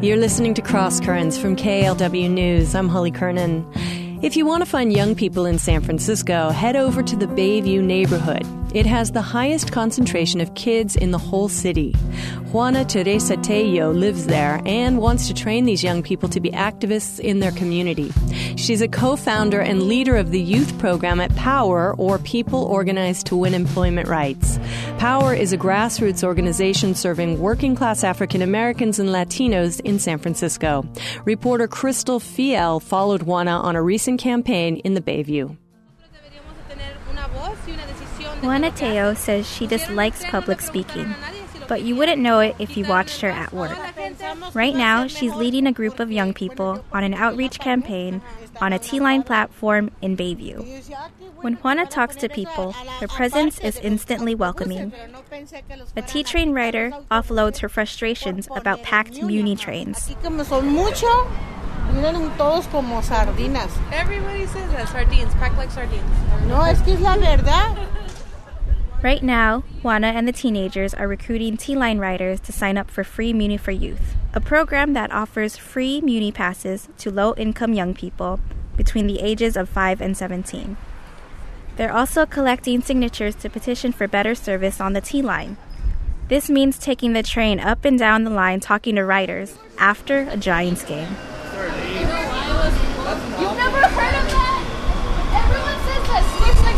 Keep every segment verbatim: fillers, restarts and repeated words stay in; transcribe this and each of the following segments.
You're listening to Cross Currents from K L W News. I'm Holly Kernan. If you want to find young people in San Francisco, head over to the Bayview neighborhood. It has the highest concentration of kids in the whole city. Juana Teresa Tello lives there and wants to train these young people to be activists in their community. She's a co-founder and leader of the youth program at POWER, or People Organized to Win Employment Rights. POWER is a grassroots organization serving working-class African Americans and Latinos in San Francisco. Reporter Crystal Fiel followed Juana on a recent campaign in the Bayview. Juana Tello says she dislikes public speaking, but you wouldn't know it if you watched her at work. Right now, she's leading a group of young people on an outreach campaign on a T-Line platform in Bayview. When Juana talks to people, her presence is instantly welcoming. A T-Train rider offloads her frustrations about packed Muni trains. Everybody says that, sardines, packed like sardines. No, es que es la verdad. Right now, Juana and the teenagers are recruiting T-Line riders to sign up for Free Muni for Youth, a program that offers free Muni passes to low-income young people between the ages of five and seventeen. They're also collecting signatures to petition for better service on the T-Line. This means taking the train up and down the line talking to riders after a Giants game. You've never heard of that? Everyone says that. Squish like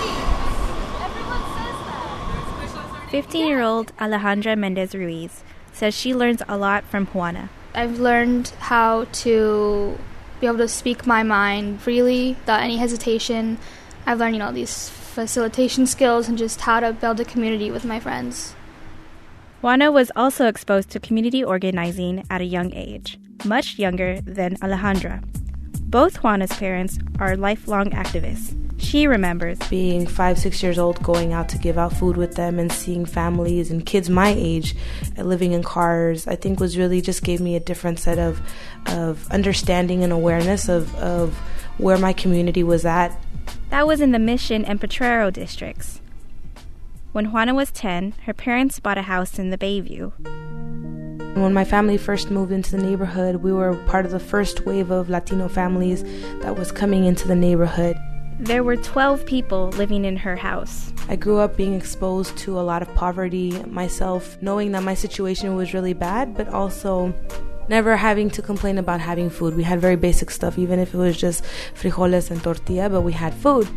sardines. Everyone says that. fifteen-year-old Alejandra Mendez-Ruiz says she learns a lot from Juana. I've learned how to be able to speak my mind freely without any hesitation. I've learned, you know, these facilitation skills and just how to build a community with my friends. Juana was also exposed to community organizing at a young age, much younger than Alejandra. Both Juana's parents are lifelong activists. She remembers being five, six years old, going out to give out food with them and seeing families and kids my age living in cars, I think was really just gave me a different set of of understanding and awareness of, of where my community was at. That was in the Mission and Potrero districts. When Juana was ten, her parents bought a house in the Bayview. When my family first moved into the neighborhood, we were part of the first wave of Latino families that was coming into the neighborhood. There were twelve people living in her house. I grew up being exposed to a lot of poverty myself, knowing that my situation was really bad, but also never having to complain about having food. We had very basic stuff, even if it was just frijoles and tortilla, but we had food.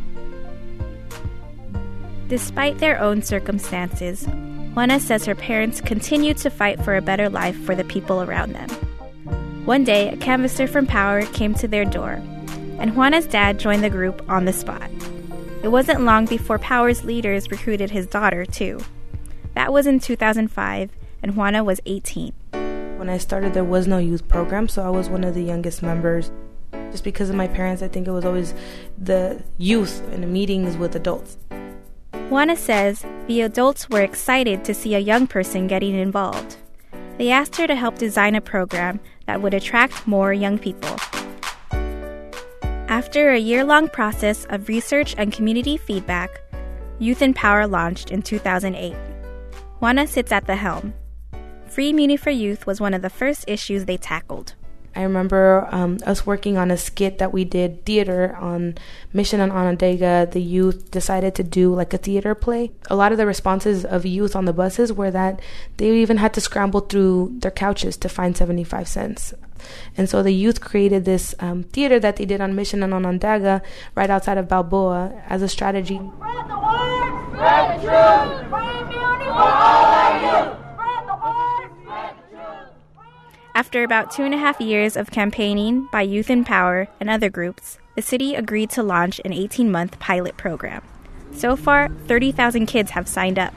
Despite their own circumstances, Juana says her parents continued to fight for a better life for the people around them. One day, a canvasser from POWER came to their door, and Juana's dad joined the group on the spot. It wasn't long before POWER's leaders recruited his daughter, too. That was in two thousand five, and Juana was eighteen. When I started, there was no youth program, so I was one of the youngest members. Just because of my parents, I think it was always the youth and the meetings with adults. Juana says the adults were excited to see a young person getting involved. They asked her to help design a program that would attract more young people. After a year-long process of research and community feedback, Youth in Power launched in two thousand eight. Juana sits at the helm. Free Muni for Youth was one of the first issues they tackled. I remember um, us working on a skit that we did theater on Mission and Onondaga. The youth decided to do like a theater play. A lot of the responses of youth on the buses were that they even had to scramble through their couches to find seventy-five cents. And so the youth created this um, theater that they did on Mission and Onondaga right outside of Balboa as a strategy. Spread the word, spread the truth, free Muni for all our youth. Spread the word, spread the truth. After about two and a half years of campaigning by Youth in Power and other groups, the city agreed to launch an eighteen-month pilot program. So far, thirty thousand kids have signed up.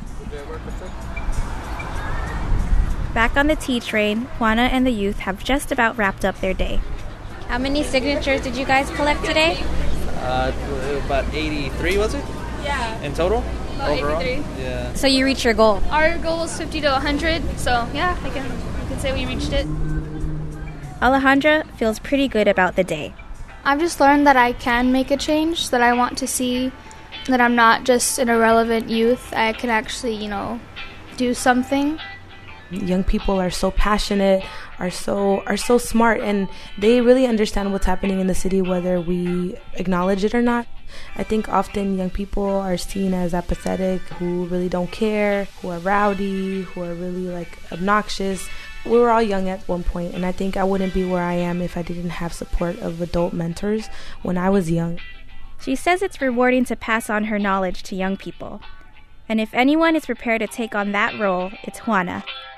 Back on the T-Train, Juana and the youth have just about wrapped up their day. How many signatures did you guys collect today? Uh, about eighty-three, was it? Yeah. In total? About Overall? eighty-three. Yeah. So you reached your goal. Our goal is fifty to one hundred, so yeah, I can, I can say we reached it. Alejandra feels pretty good about the day. I've just learned that I can make a change, that I want to see, that I'm not just an irrelevant youth. I can actually, you know, do something. Young people are so passionate, are so are so smart, and they really understand what's happening in the city whether we acknowledge it or not. I think often young people are seen as apathetic, who really don't care, who are rowdy, who are really like obnoxious. We were all young at one point, and I think I wouldn't be where I am if I didn't have support of adult mentors when I was young. She says it's rewarding to pass on her knowledge to young people. And if anyone is prepared to take on that role, it's Juana.